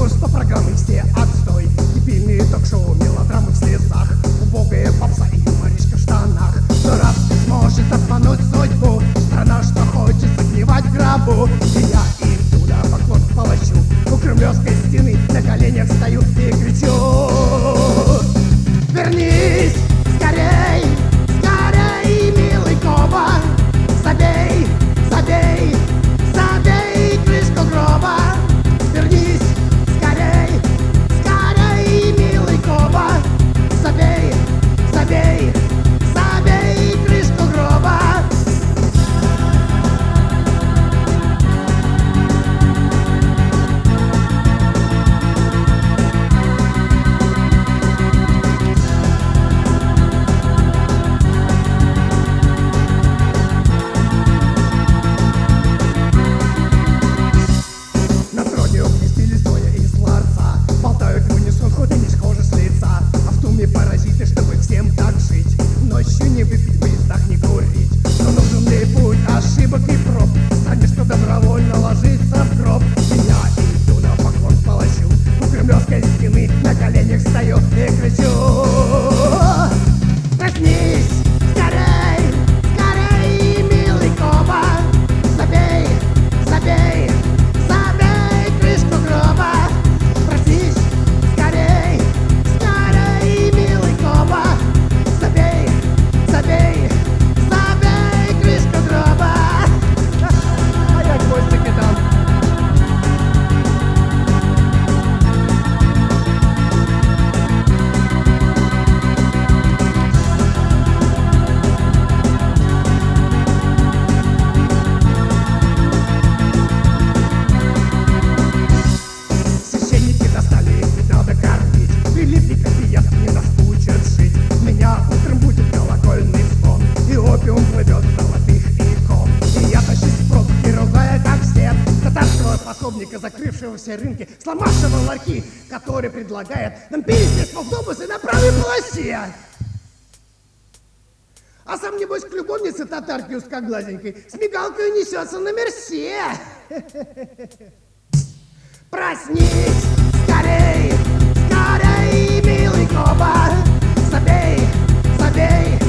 Просто программы все отстой. Дебильные ток-шоу, мелодрамы в слезах, убогая попса и юморишка в штанах. Кто раз сможет обмануть судьбу, страна, что хочет загнивать в гробу. И я иду на поклон к палачу, у кремлевской стены на коленях стою и кричу: вернись скорей, скорей, милый Коба, забей, забей, забей крышку гроба. Вернись скорей, скорей, милый Коба, забей, забей, забей крышку гроба. На троне уместили стоя из ларца, болтают в унисон, хоть и не схожи с лица. А в туме паразиты, чтобы всем так жить, ночью не выпить, в поездах не курить. Но нужен ли путь ошибок и проб, станешь, что добровольно ложиться в гроб. И я иду на поклон к палачу, у кремлевской стены на коленях стою и кричу: проснись скорей, скорей, милый Коба, забей, забей, забей крышку гроба. Проснись скорей, скорей, милый Коба, забей, забей, забей крышку гроба. А я гвоздики дам. Священники достали, их надо кормить. Прилипника пьят, не нас учат жить. Меня утром будет колокольный звон, и опиум плывет с золотых икон. И я тащусь в пробки, ругая как все татарского пособника, закрывшего все рынки, сломавшего ларьки, который предлагает нам пересесть в автобусы на правой полосе. А сам, небось, к любовнице татарки узкоглазенькой с мигалкой несется на мерсе. Проснись скорей, скорей, милый Коба, забей, забей,